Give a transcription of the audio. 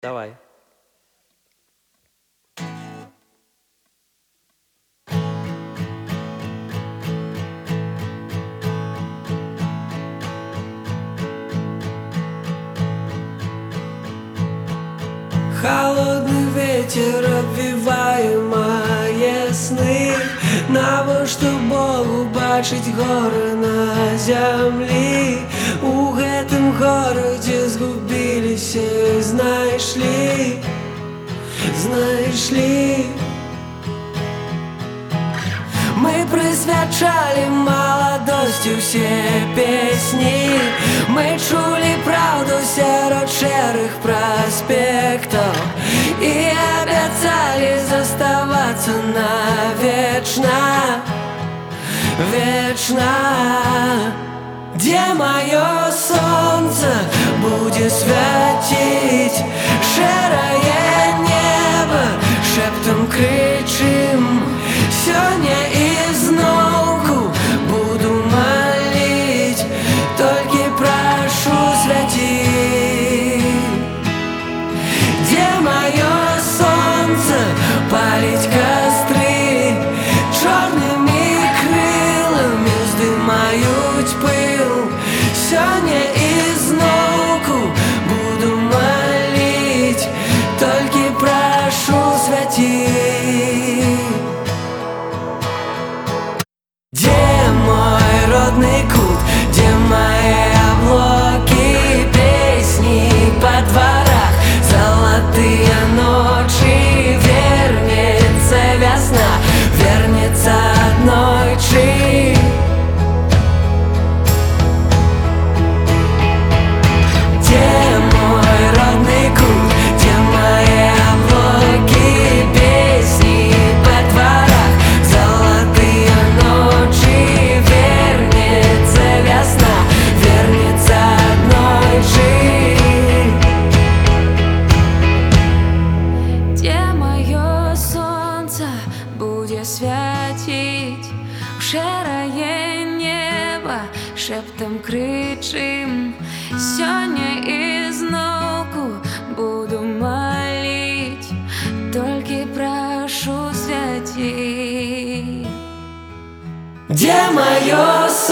Давай. Холодный ветер обвиває мої сни, навіщо Богу бачить гори на землі. У гэтым городе згубились и знайшли. Мы присвячали молодости все песни, мы чули правду сярод шэрых проспектов и обещали заставаться навечно. Где мое солнце будет светить, шэрае небо шептом кричим. Сёння ізноўку буду молить, только прошу святи. Где мое солнце палить костры, черными крылами вздымают пыл. Сёння ізноўку буду молить, только прошу святи. Где мой родный кут, где мои облаки, песни по дворах, золотые ночи. Вернется весна, вернется однойчи. Где мой родный кут, где мои облаки, песни по дворах, золотые ночи. Вернется весна, вернется однойчи. Где мое солнце будет светить, у шэрае неба шептом кричим. Сёння ізноўку буду молить, только прошу святи. Где мое солнце